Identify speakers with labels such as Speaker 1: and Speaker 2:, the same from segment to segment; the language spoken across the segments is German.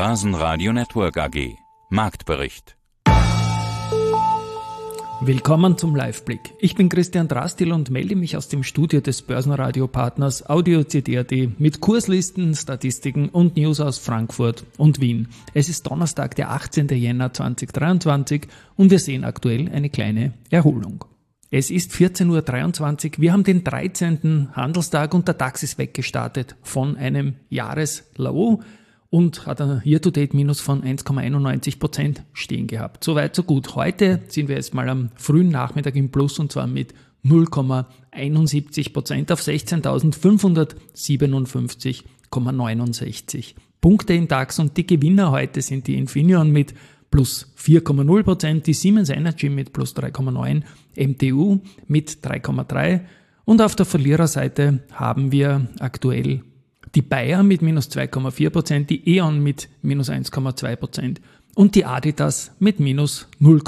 Speaker 1: Börsenradio Network AG. Marktbericht.
Speaker 2: Willkommen zum Live-Blick. Ich bin Christian Drastil und melde mich aus dem Studio des Börsenradio-Partners Audio CD.at mit Kurslisten, Statistiken und News aus Frankfurt und Wien. Es ist Donnerstag, der 18. Jänner 2023 und wir sehen aktuell eine kleine Erholung. Es ist 14.23 Uhr, wir haben den 13. Handelstag und der DAX ist weggestartet von einem Jahreslow und hat ein Year-to-Date-Minus von 1,91% stehen gehabt. Soweit, so gut. Heute sind wir jetzt mal am frühen Nachmittag im Plus und zwar mit 0,71% auf 16.557,69 Punkte im DAX und die Gewinner heute sind die Infineon mit plus 4,0%, die Siemens Energy mit plus 3,9%, MTU mit 3,3% und auf der Verliererseite haben wir aktuell die Bayer mit minus 2,4%, die E.ON mit minus 1,2% und die Adidas mit minus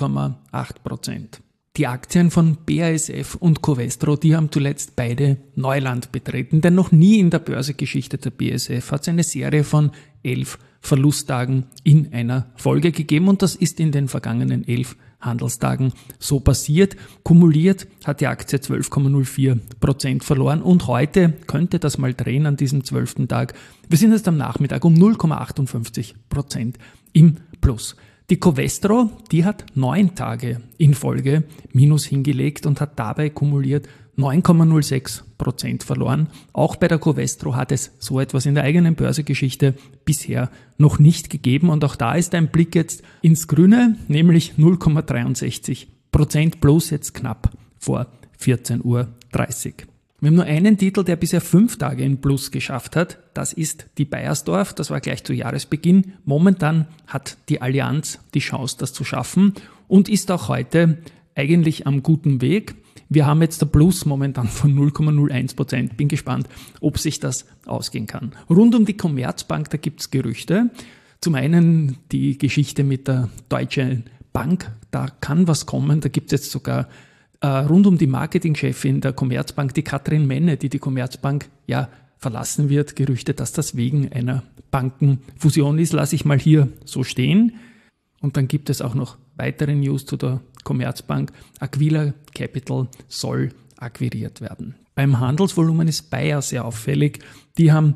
Speaker 2: 0,8%. Die Aktien von BASF und Covestro, die haben zuletzt beide Neuland betreten, denn noch nie in der Börsegeschichte der BASF hat es eine Serie von 11 Verlusttagen in einer Folge gegeben und das ist in den vergangenen 11 Handelstagen so passiert. Kumuliert hat die Aktie 12,04% verloren und heute könnte das mal drehen an diesem 12. Tag. Wir sind jetzt am Nachmittag um 0,58% im Plus. Die Covestro, die hat 9 Tage in Folge Minus hingelegt und hat dabei kumuliert 9,06% verloren. Auch bei der Covestro hat es so etwas in der eigenen Börsegeschichte bisher noch nicht gegeben und auch da ist ein Blick jetzt ins Grüne, nämlich 0,63% plus jetzt knapp vor 14.30 Uhr. Wir haben nur einen Titel, der bisher 5 Tage in Plus geschafft hat. Das ist die Beiersdorf. Das war gleich zu Jahresbeginn. Momentan hat die Allianz die Chance, das zu schaffen und ist auch heute eigentlich am guten Weg. Wir haben jetzt der Plus momentan von 0,01%. Bin gespannt, ob sich das ausgehen kann. Rund um die Commerzbank, da gibt es Gerüchte. Zum einen die Geschichte mit der Deutschen Bank. Da kann was kommen. Da gibt es jetzt sogar rund um die Marketingchefin der Commerzbank, die Katrin Menne, die Commerzbank verlassen wird. Gerüchte, dass das wegen einer Bankenfusion ist, lasse ich mal hier so stehen. Und dann gibt es auch noch weitere News zu der Commerzbank. Aquila Capital soll akquiriert werden. Beim Handelsvolumen ist Bayer sehr auffällig. Die haben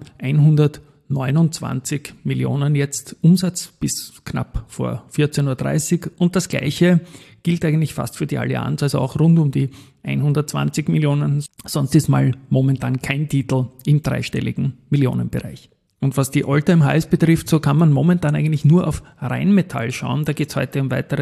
Speaker 2: 129 Millionen jetzt Umsatz bis knapp vor 14.30 Uhr und das Gleiche gilt eigentlich fast für die Allianz, also auch rund um die 120 Millionen. Sonst ist mal momentan kein Titel im dreistelligen Millionenbereich. Und was die All-Time-Highs betrifft, so kann man momentan eigentlich nur auf Rheinmetall schauen. Da geht es heute um weitere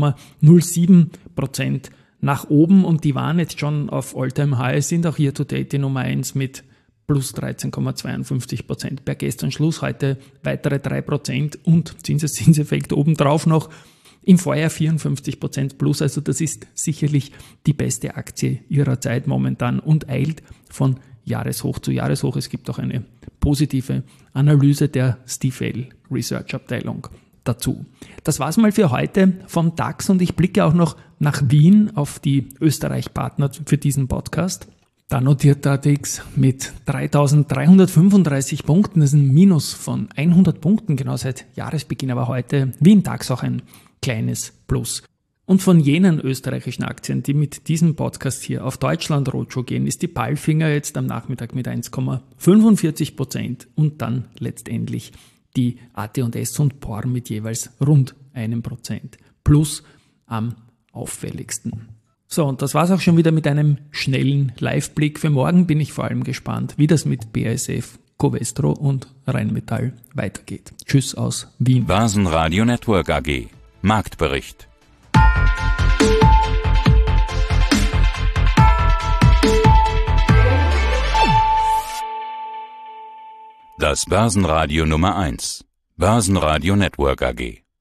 Speaker 2: 3,07% nach oben und die waren jetzt schon auf All-Time-Highs, sind auch hier to date die Nummer 1 mit plus 13,52% per gestern Schluss, heute weitere 3% und Zinseszinseffekt obendrauf noch. Im Vorjahr 54% plus, also das ist sicherlich die beste Aktie ihrer Zeit momentan und eilt von Jahreshoch zu Jahreshoch. Es gibt auch eine positive Analyse der Stifel Research Abteilung dazu. Das war's mal für heute vom DAX und ich blicke auch noch nach Wien auf die Österreich-Partner für diesen Podcast. Da notiert der ATX mit 3.335 Punkten, das ist ein Minus von 100 Punkten, genau seit Jahresbeginn, aber heute wie im DAX auch ein kleines Plus. Und von jenen österreichischen Aktien, die mit diesem Podcast hier auf Deutschland Roadshow gehen, ist die Palfinger jetzt am Nachmittag mit 1,45% und dann letztendlich die AT&S und POR mit jeweils rund 1% plus am auffälligsten. So, und das war's auch schon wieder mit einem schnellen Live-Blick. Für morgen bin ich vor allem gespannt, wie das mit BASF, Covestro und Rheinmetall weitergeht. Tschüss aus Wien.
Speaker 1: Börsenradio Network AG. Marktbericht. Das Börsenradio Nummer 1. Börsenradio Network AG.